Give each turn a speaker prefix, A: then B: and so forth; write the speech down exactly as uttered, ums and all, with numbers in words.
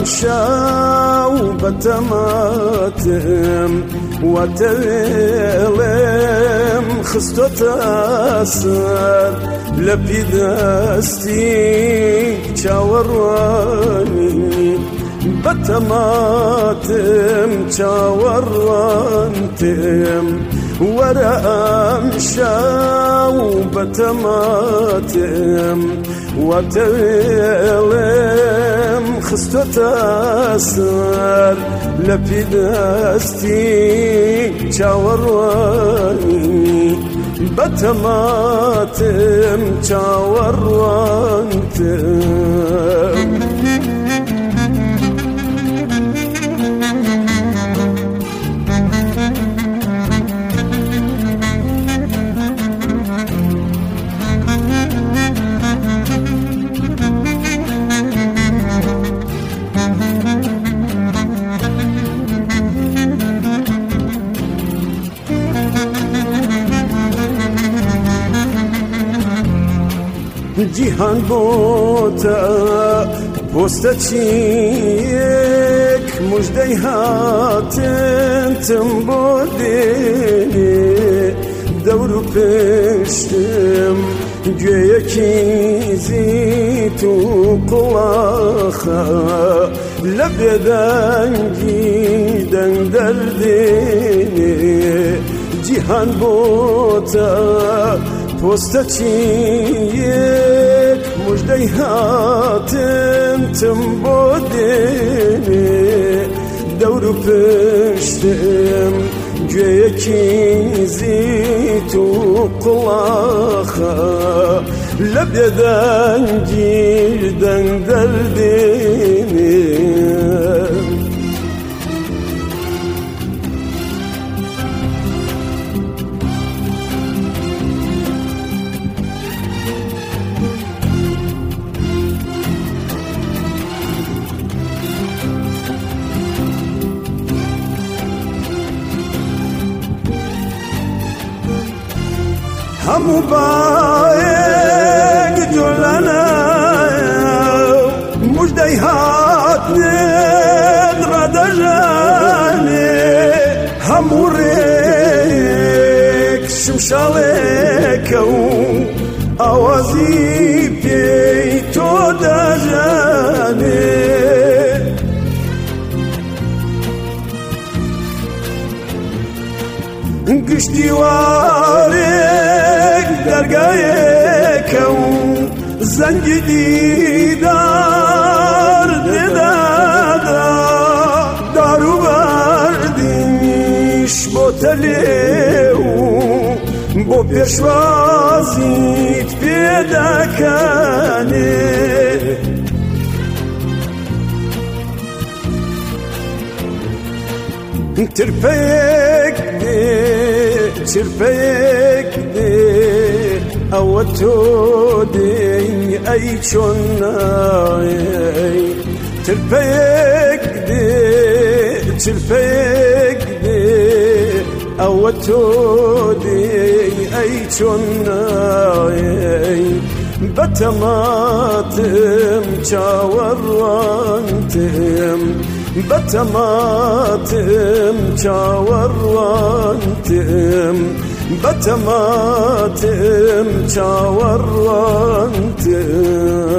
A: شاو بتماتم وتلم خستو تاسر لبي دستي چاورواني بتماتم چاورانتم ورام شاو بتماتم وتلم خستو تاسر لبي دستي چاورواني بتماتم چاوروانتم جیهان بوتا پوستا چیک مجدی هاتن تم بودی دورو پشتم گویا کیزی تو قلاخا لبدن گیدن دردینی جیهان بوتا پوستا چیک مجدی هاتن تم بودی دورو پشتم گویا کیزی تو قلاخا لبدن گیردن دردینی همو بايق جلنا مجدي هات ندرد جاني همو ريك شمشالك اوازي بيتو دجاني قشتي واريك درگاهك زنجي دیدار دادا دارو بردیش بوتلیو بو پیشوازیت پیدا کنه ترپیک دی ترپیک دی او تو دی ای چونای ترپیک دی ترپیک دی او تو دی ای چونای بتماتم چاوروانتم بتماتم چاوروانتم بتماتم چاوروانتم